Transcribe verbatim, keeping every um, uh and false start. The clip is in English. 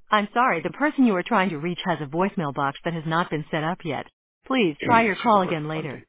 I'm sorry, the person you are trying to reach has a voicemail box that has not been set up yet. Please try Any your call silver again funding. later.